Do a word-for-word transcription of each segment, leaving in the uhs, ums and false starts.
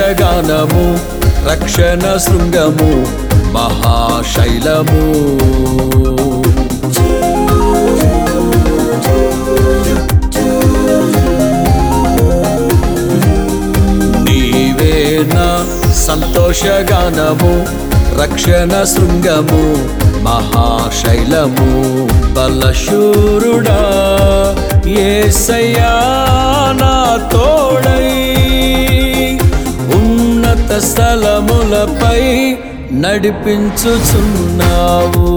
సంతోషగానము రక్షణ శృంగము మహాశైలము నీవే నా సంతోషగానము రక్షణ శృంగము మహాశైలము బలశూరుడా యేసయ్యా నా తోడై ఉన్నత స్థలములపై నడిపించుచున్నావు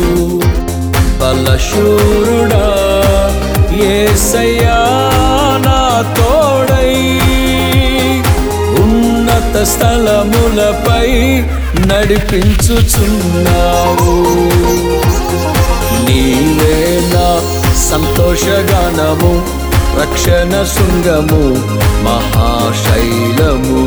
బలశూరుడా యేసయ్యా నా తోడై ఉన్నత స్థలములపై నడిపించుచున్నావు నీవే నా సంతోషగానము రక్షణ శృంగము మహాశైలము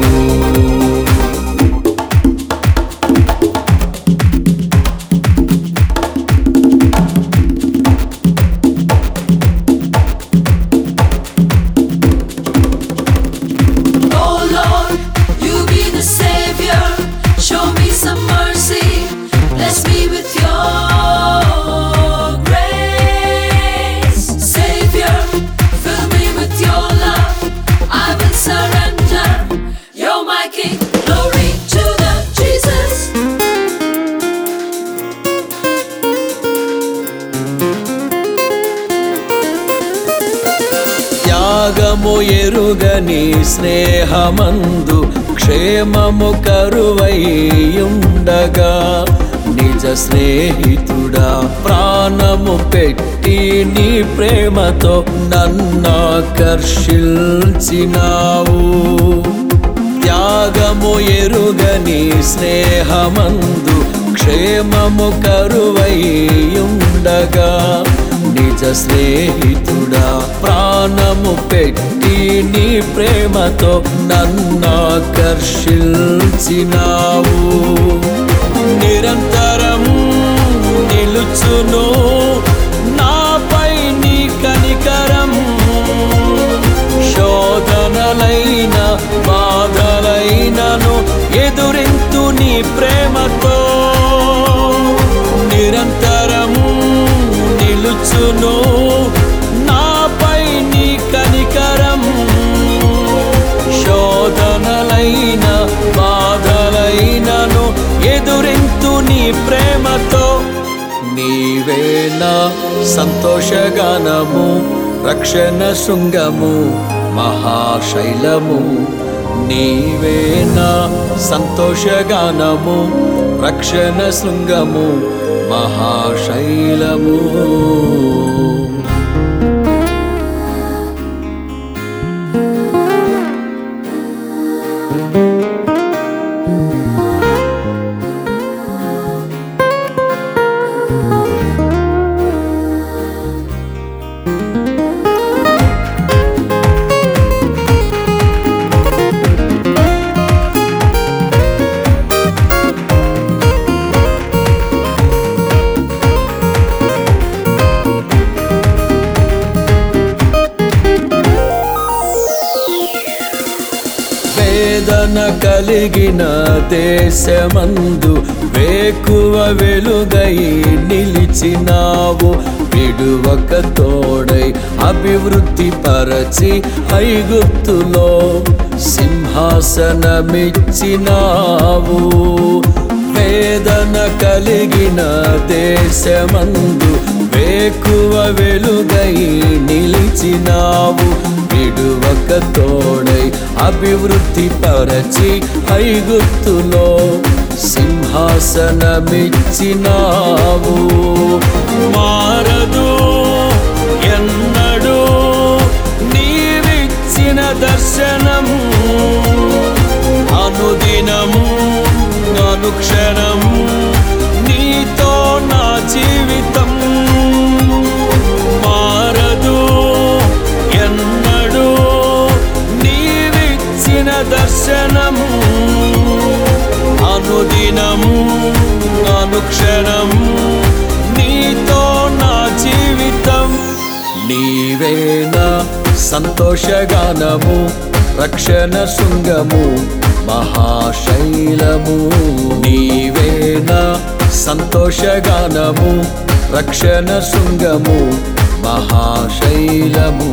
త్యాగము ఎరుగని స్నేహమందు క్షేమము కరువైయుండగా నిజ స్నేహితుడా ప్రాణము పెట్టి నీ ప్రేమతో నన్నాకర్షించినావు త్యాగము ఎరుగని స్నేహమందు క్షేమము కరువైయుండగా నిజ స్నేహితుడా ప్రాణము పెట్టి నీ ప్రేమతో నన్నాకర్షించినావు నిరంతరం నిలుచును నాపై నీ కనికరం శోధనలైన బాధలైనను ఎదురింతు నీ ప్రేమతో నిరంతరం నిలుచును నాపై నీ కనికరం శోధనలైన బాధలైనను ఎదురింతు నీ ప్రేమతో నీవే నా సంతోషగానము రక్షణ శృంగము మహాశైలము నీవే నా సంతోషగానము రక్షణ శృంగము మహాశైలము వేదన కలిగిన దేశమందు వేకువ వెలుగై నిలిచినావు విడువక తోడై అభివృద్ధి పరచి ఐగుప్తులో సింహాసనమిచ్చినావు వేదన కలిగిన దేశమందు వేకువ వెలుగై నిలిచినావు విడువక తోడై అభివృద్ధి పరచి ఐగుప్తులో సింహాసనమిచ్చినావు మారదు ఎన్నడూ నీవిచ్చిన దర్శనం అనుదినము అనుక్షణం నీతో నా జీవితం మారదు ఎన్నడూ నీవిచ్చిన దర్శనం అనుదినము అనుక్షణం నీతో నా జీవితం నీవే నా సంతోషగానము రక్షణ శృంగము మహాశైలము. నీవే నా సంతోషగానము, రక్షణ శృంగము, మహాశైలము.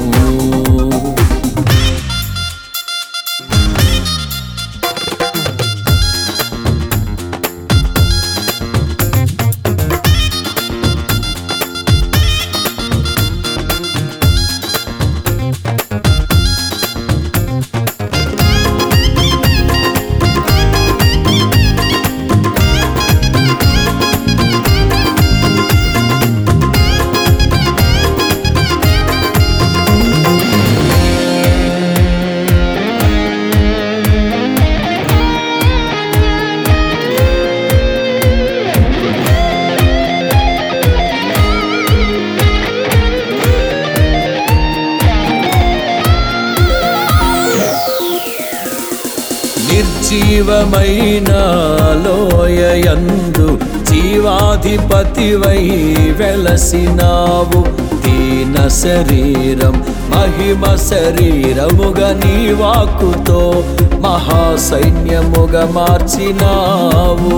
నిర్జీవమైన లోయయందు జీవాధిపతివై వెలసినావు. దీన శరీరం మహిమ శరీరముగా నీ వాక్కుతో మహాసైన్యముగా మార్చినావు.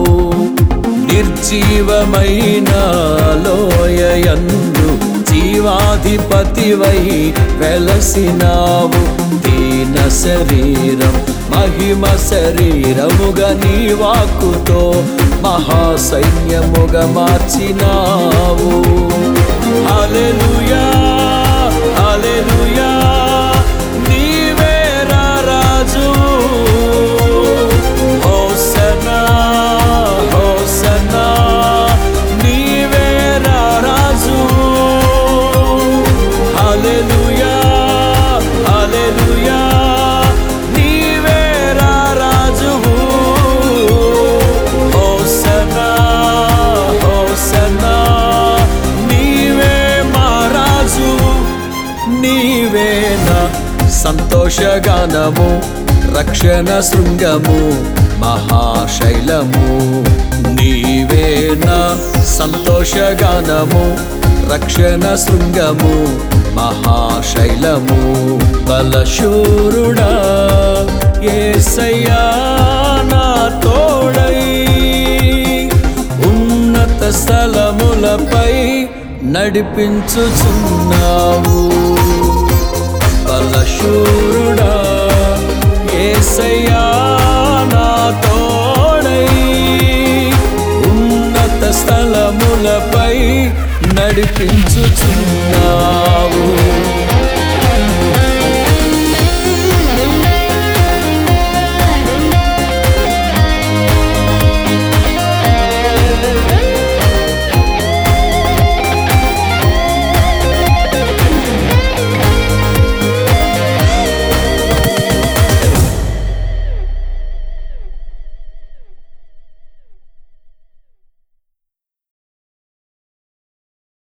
నిర్జీవమైన లోయయందు జీవాధిపతివై వెలసినావు. దీన శరీరం మహిమ శరీరముగా నీ వాక్కుతో మహాసైన్యముగా మార్చినావు. హల్లెలూయా హల్లెలూయా, నీవే రాజు. హోసన్నా హోసన్నా, నీవే రాజు. హల్లెలూయా హల్లెలూయా, సంతోషగానము, రక్షణ శృంగము, మహాశైలము. నీవే నా సంతోషగానము, రక్షణ శృంగము, మహాశైలము. బలశూరుడా యేసయ్యా నా తోడై, ఉన్నత స్థలములపై నడిపించుచున్నావు. బలశూరుడా యేసయ్యా నా తోడై, ఉన్నత స్థలములపై నడిపించుచున్నావు.